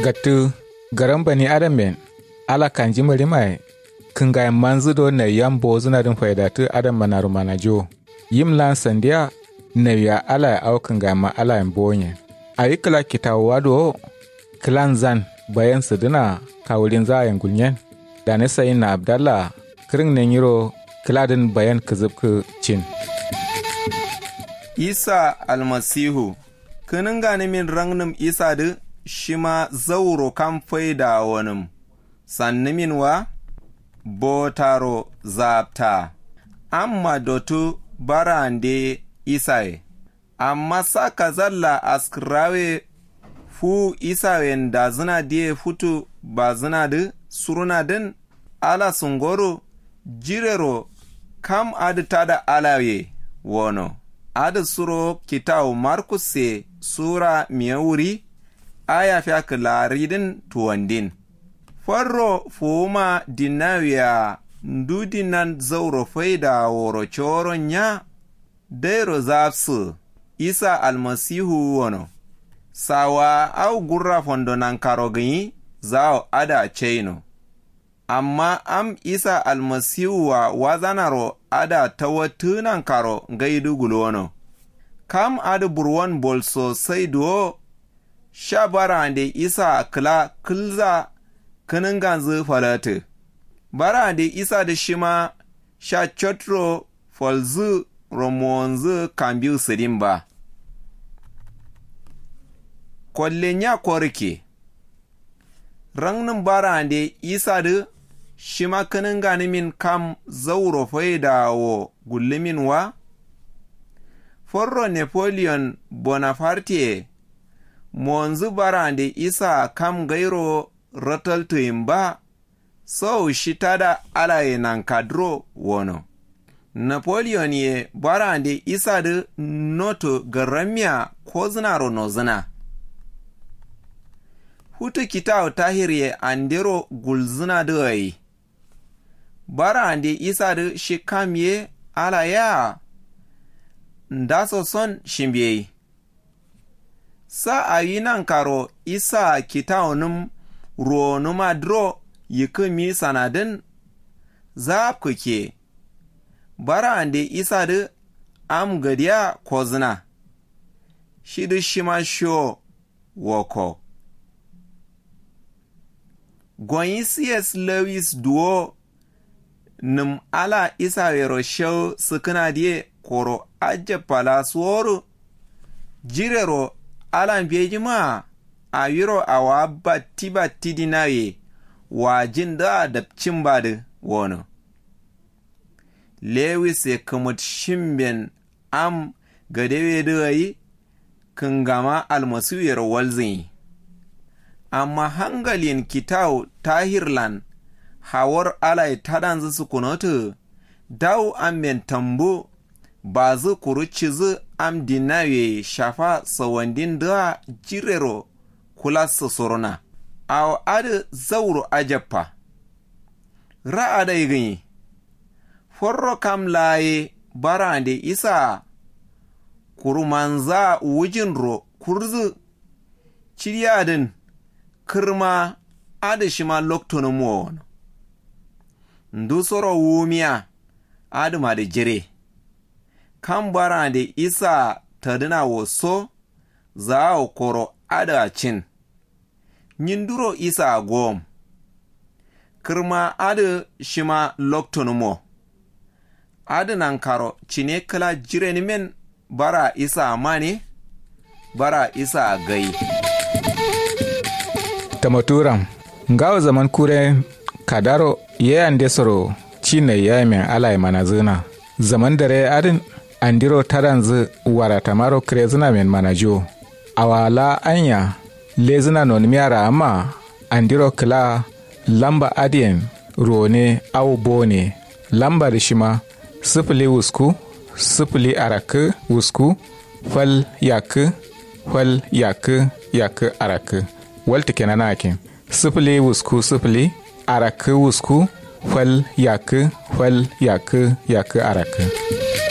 Gattu garan bani adam ben ala kanji mari mai kinga manzu do na yambo zuna din faidatu adam manaru manajo yim lan sandia na ya ala au kinga ma ala mbonye ayi kala kitawa do klan zan bayan su dina kawulin zayen gulnyen da ne sayin na abdallah kirin ne yiro kladin bayan kizibku cin Isa almasihu kinin gani min rangnum isa da shima zauro kan faida wanim sannimin wa botaro zapta amma dotu barande isaye amma saka zalla askrawe fu isayen da zina die futu ba zina da suruna din ala sungoro jirero kam adita da alaye wono adu suro kitau markuse sura miyawuri aya fiak laridin tuwandin farro fuma dinawiya ndudinan zauro faida woro choro nya dero zapsu isa almasihu wono sawa au gurra fondo nan karogi zao ada chaino amma am isa almasihu wa wazanaro ada tawatunan karo gaidu gulono kam adu burwan bolso saido shabarande isa kla kilza kinin ganzu falatu barande isa da shima sha chotro folzu romonzu kambiu sidimba kollenya korike rangnin barande isa da shima kinin ganimin kam zauro faida wo gullimin wa forro Napoleon Bonaparte monzu barande isa kam gairo rotal tuimba so shitada alaye nan kadro wono Napoleon ye barande isa de noto garamia ko zinaro no zina hutu kitao tahirye andero gulzina de barande isa de shikamye alaya ndaso son shimbiye sa ayinan karo isa kitaunum ruonuma dro yikumi sanadin za kuke barande isa de am gadiya kozna shidu shima sho woko gwanyi C.S. Lewis duo num ala isa wero show sukuna die koro aje palasuoru jirero ala mbejima a yiro awa batti dinaye wajin da dabcin badu wono Lewis ya kumut shimben am gadewe dayi kingama almasuyar walzin amma hangalin kitau tahirlan hawar alai tadan su kunotu dau amben tambo ba zu kuruci zu am dinawe shafa sawandin da jirero kula su suruna aw adu zauro ajappa ra'ada yigin forro kam laye barande isa kurumanza wujinro kurzu ciriyadin kirma adu shima loktono mo ndu soro wumiya adu ma da jire kan barande isa tadina woso za o koro ada cin nyinduro isa gom kirma adu shima loktonumo adu nan karo cine kala jireni men bara isa mane bara isa gai tamaturam ngawo zaman kure kadaro ye ande soro cine yamen alai manazuna zaman dare adin andiro taranzu wara tamaro krezuna men manajo awala anya lezina non miara ama andiro kla lamba adien rone au bone lamba rishima sifili wusku sifili araku wusku fal yak araku walti kenana akin sifili wusku sifili araku wusku fal yak araku